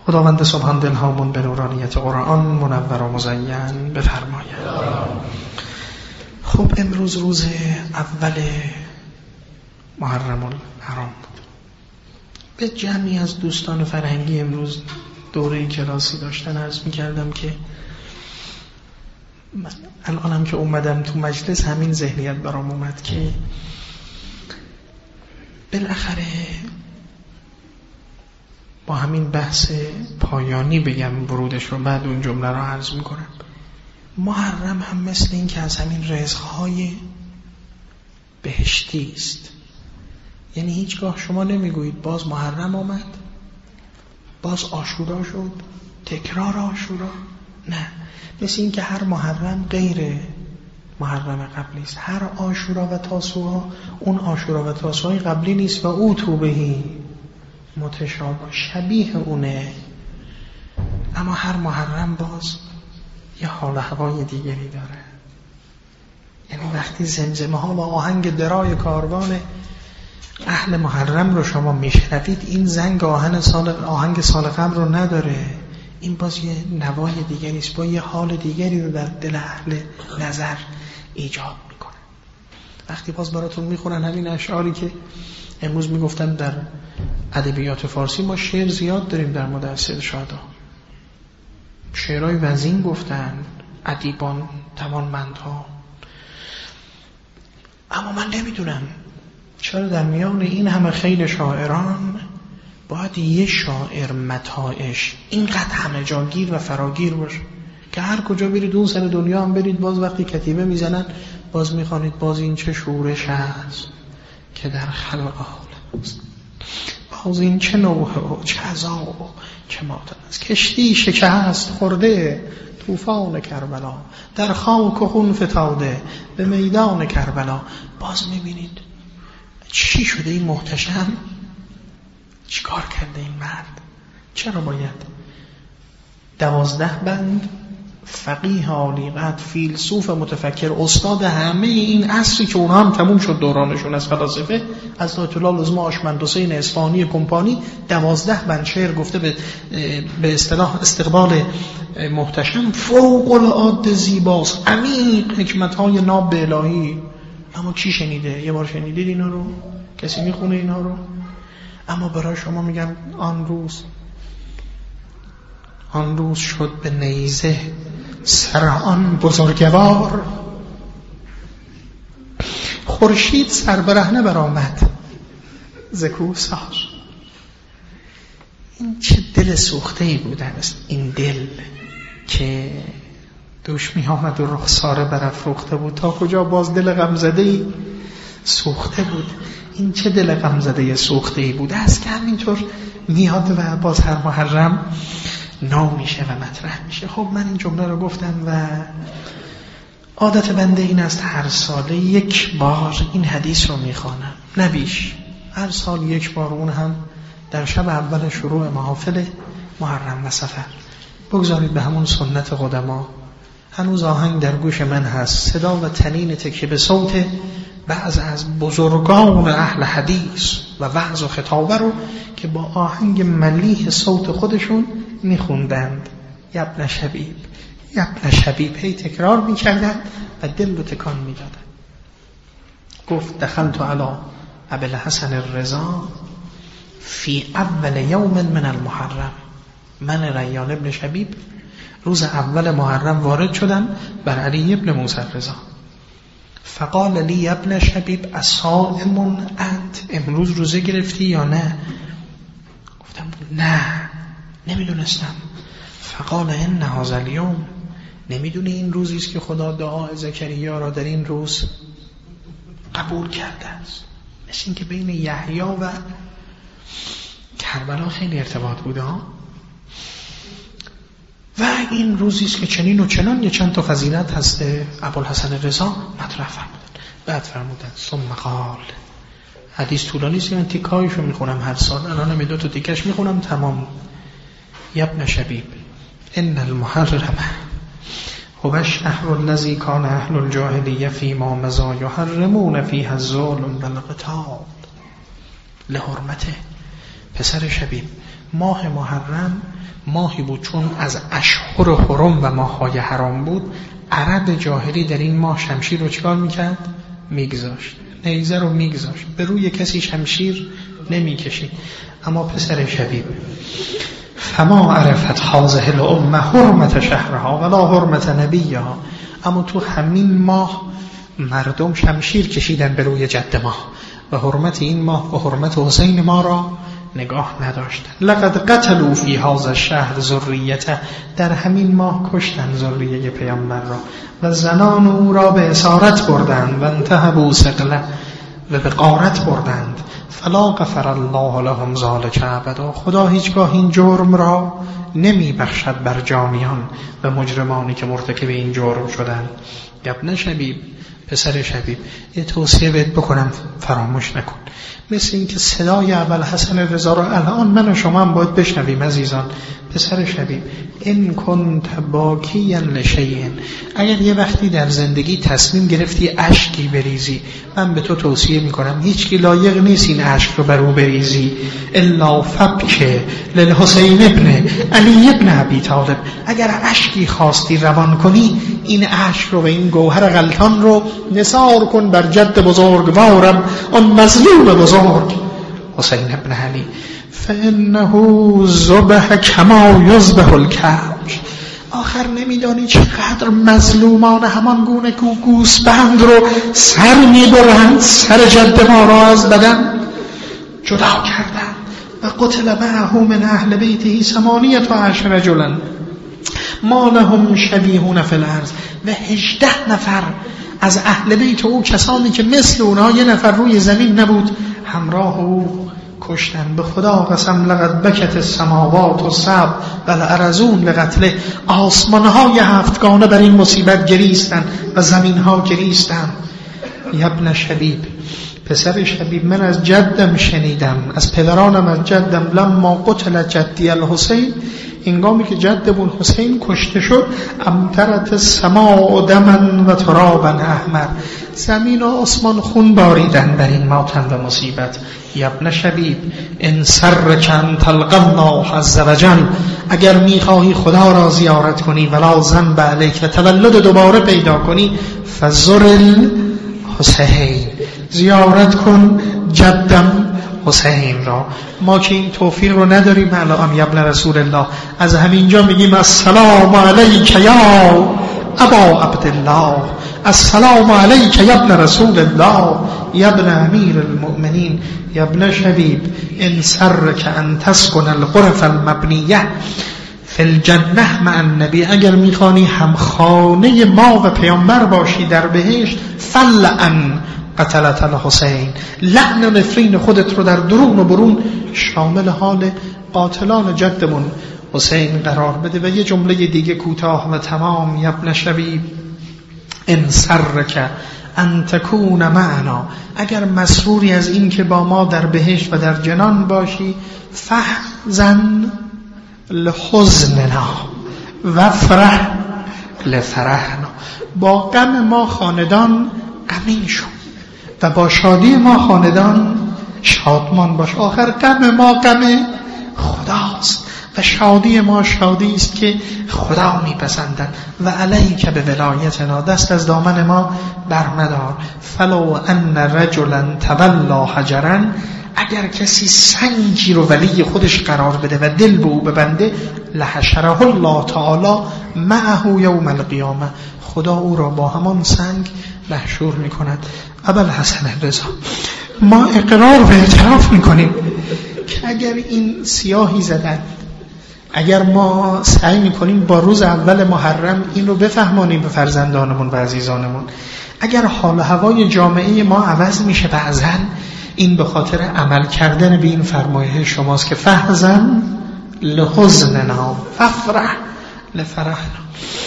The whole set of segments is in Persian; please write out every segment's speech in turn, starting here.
خداوند سبحان دلهامون به نورانیت قرآن منور و مزین بفرماید. خب امروز روز اول محرم الحرام بود. به جمعی از دوستان فرهنگی امروز دوره کلاسی داشتن عرض می‌کردم که الانم که اومدم تو مجلس همین ذهنیت برام اومد که بالاخره با همین بحث پایانی بگم ورودش رو، بعد اون جمله رو عرض میکنم. محرم هم مثل این که از همین رزقهای بهشتی است. یعنی هیچگاه شما نمیگویید باز محرم آمد، باز عاشورا شد، تکرار عاشورا. نه، مثل این که هر محرم غیر محرم قبلی است. هر عاشورا و تاسوعا اون عاشورا و تاسوعای قبلی نیست و او توبهی متشابه شبیه اونه، اما هر محرم باز یه حال و هوای دیگری داره. یعنی وقتی زمزمه ها و آهنگ درای کاروان اهل محرم رو شما میشنوید، این زنگ آهنگ سال قبل رو نداره. این باز یه نوای دیگری است، با یه حال دیگری رو در دل اهل نظر ایجاد میکنه. وقتی باز براتون میخونن همین اشعاری که امروز میگفتم در ادبیات فارسی ما شعر زیاد داریم در مورد سید شهدا، شعرهای وزین گفتن ادیبان توانمندها. اما من نمیدونم چرا در میان این همه خیل شاعران باید یه شاعر متاعش اینقدر همه جاگیر و فراگیر باشه که هر کجا برید اون سر دنیا هم برید، باز وقتی کتیبه میزنن باز میخوانید باز این چه شورش هست که در خلق حال است، باز این چه نوحه و چه عذاب و چه ماتم است، کشتی شکست خورده طوفان کربلا، در خاک و خون فتاده به میدان کربلا. باز میبینید چی شده این محتشم، چی کار کرده این مرد، چرا باید 12 بند فقیه عالیقدر، فیلسوف متفکر، استاد همه این عصری که اونها هم تموم شد دورانشون از فلاسفه، از آیت الله لازم آشمند حسین اصفهانی کمپانی 12 بند شعر گفته به اصطلاح استقبال محتشم، فوق العاده زیباست، عمیق، حکمت‌های ناب الهی. اما کی شنیده؟ یه بار شنیدید اینا رو؟ کسی میخونه اینا رو؟ اما برای شما میگم آن روز شد به نیزه سر آن بزرگوار، خورشید سر برهنه برآمد ز کوهسار. این چه دل سوخته‌ای بود است، این دل که دوش می آمد و رخساره برافروخته بود، تا کجا باز دل غمزده‌ای سوخته بود. این چه دل غمزده سوخته‌ای بود است که همینطور میاد و باز هر محرم نو میشه و مطرح میشه. خب من این جمله رو گفتم و عادت بنده این است هر ساله یک بار این حدیث رو میخوانم، نه بیش. هر سال یک بار، اون هم در شب اول شروع محافل محرم و صفر. بگذارید به همون سنت قدما. هنوز آهنگ در گوش من هست، صدا و تنین تکیه به صوت بعض از بزرگان اهل حدیث و وعظ و خطابه رو که با آهنگ ملیح صوت خودشون میخوندند. یبن شبیب، یبن شبیب، هی تکرار میکردن و دل رو تکان میدادن. گفت دخلت علی ابی الحسن الرضا فی اول یوم من المحرم. من ریان ابن شبیب روز اول محرم وارد شدم بر علی ابن موسی الرضا. فقال لی ابن شبیب اصائم انت، امروز روزه گرفتی یا نه؟ گفتم نه، نمیدونستم. فقال ان هذا اليوم، نمیدونی این روزی است که خدا دعای زکریا را در این روز قبول کرده است. مثل این که بین یحیی و کربلا خیلی ارتباط بوده ها. و این روزی است که چنین و چنان یه چند تا فضیلت هست. ابوالحسن رضا مطرح فرمودن. بعد فرمودن ثم قال، حدیث طولانی است، من تیکایشو میخونم هر سال، الان 2 تا تیکش میخونم تمام. یبن شبیب ان المحرم هو الشهر الذي كان اهل الجاهلیه فيما مضى يحرمون فيه الظلم والقتال. لحرمته، پسر شبیب، ماه محرم ماهی بود چون از اشهر حرم و ماه‌های حرام بود، عرب جاهلی در این ماه شمشیر رو چیکار میکرد؟ میگذاشت، نیزه رو میگذاشت، به روی کسی شمشیر نمیکشید. اما پسر شبیب فما عرفت هذه الامه حرمت شهرها ولا حرمت نبیها، اما تو همین ماه مردم شمشیر کشیدن به روی جد ما و حرمت این ماه و حرمت حسین ما را نگاه نداشتن. لقد قتلوا فی هذا الشهر ذریته، در همین ماه کشتن ذریه پیامبر را و زنان او را به اسارت بردند و انتهبوا ثقله و به غارت بردند. فلا غفر الله لهم ذلک ابدا، خدا هیچگاه این جرم را نمی بخشد بر جانیان و مجرمانی که مرتکب این جرم شدند. ابن شبیب، پسر شبیب، یه توصیه بهت بکنم فراموش نکن. مثل این که صدای ابوالحسن رضا را الان من و شما هم باید بشنویم عزیزان. پسر شبیب، ان کنت باکیا لشیء، اگر یه وقتی در زندگی تصمیم گرفتی اشکی بریزی، من به تو توصیه میکنم هیچ کی لایق نیست این اشک رو بر او بریزی، الا فبک للحسین ابن علی ابن ابی طالب، اگر اشکی خواستی روان کنی این اشک رو و این گوهر غلطان رو نثار کن بر جد بزرگوارم آن مظلوم بزرگ حسین ابن علی، فانه ذبح کما یذبح الکبش. آخر نمیدانی چقدر مظلومان همان گونه که گوسفند رو سر میبرند، سر جد ما را از بدن جدا کردند. و قتل معه من اهل بیته 18 رجلا ما لهم شبیهون فی الارض، و 18 نفر از اهل بیت او، کسانی که مثل اونها یه نفر روی زمین نبود، همراه او کشتن. به خدا قسم لقد بکت السماوات السبع والارضون لقتله، آسمان‌های هفتگانه بر این مصیبت گریستند و زمین‌ها گریستند. ابن شبیب، پسر شبیب، من از جدم شنیدم، از پدرانم از جدم، لما قتل جدی الحسین، هنگامی که جدمون حسین کشته شد، امطرت السماء دما و ترابا احمر، زمین و آسمان خون باریدن بر این ماتم و مصیبت. ابن شبیب، ان سرک ان تلقی الله عز وجل، اگر میخواهی خدا را زیارت کنی ولا ذنب علیک و تولد دوباره پیدا کنی، فزر الحسین، زیارت کن جدم حسین را. ما که این توفیق رو نداریم الان ابن رسول الله، از همینجا میگیم السلام علیک یا ابا عبدالله، السلام علیک یا ابن رسول الله، یا ابن امیر المؤمنین. یا ابن شبیب، ان سرک ان تسکن الغرف المبنیه فی الجنه مع النبی، اگر میخوانی هم خانه ما و پیامبر باشی در بهشت، فلعن قتلت الحسین، لعن و نفرین خودت رو در درون و برون شامل حال قاتلان جدمون حسین قرار بده. و یه جمله دیگه کوتاه و تمام. یا ابن شبیب، ان سرک ان تکون معنا، اگر مسروری از این که با ما در بهشت و در جنان باشی، فحزن لحزننا و فرح لفرحنا، با غم ما خاندان غمین شو و با شادی ما خاندان شادمان باش. آخر غم ما غم خداست و شادی ما شادی است که خدا میپسندد. و علیک به ولایتنا، دست از دامن ما برمدار. فلو ان رجلا تولا حجرا، اگر کسی سنگی رو ولی خودش قرار بده و دل به او ببنده، لحشره الله تعالی معه یوم القیامه، خدا او را با همان سنگ محشور میکند. ابوالحسن رضا، ما اقرار و اعتراف میکنیم که اگر این سیاهی زدن، اگر ما سعی میکنیم با روز اول محرم این رو بفهمانیم به فرزندانمون و عزیزانمون، اگر حال هوای جامعه ما عوض میشه بعضاً، این به خاطر عمل کردن به این فرمایش شماست که فحزن لحزننا ففرح لفرحنا،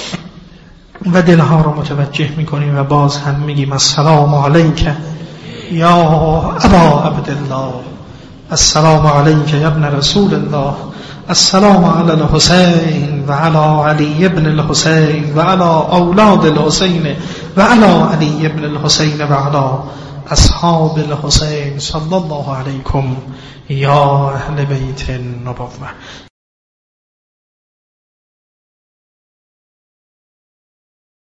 و دلها رو متوجه میکنیم و باز هم میگیم السلام علیک یا ابا عبدالله، السلام علیک یا ابن رسول الله، السلام علی الحسین و علی علی ابن الحسین و علی اولاد الحسین و علی علی ابن الحسین و علی اصحاب الحسین صلی الله علیکم یا اهل بیت النبوة.